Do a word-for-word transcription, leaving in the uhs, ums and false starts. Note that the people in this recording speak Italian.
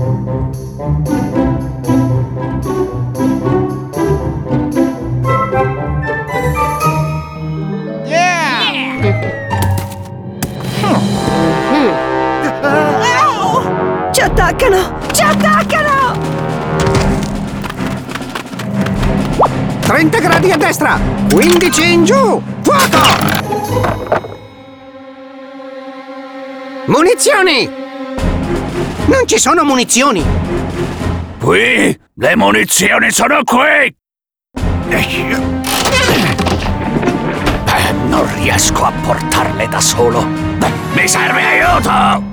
Ci attaccano! Ci attaccano! trenta gradi a destra! quindici in giù! Fuoco! Munizioni! Non ci sono munizioni! Qui? Le munizioni sono qui! Non riesco a portarle da solo. Mi serve aiuto!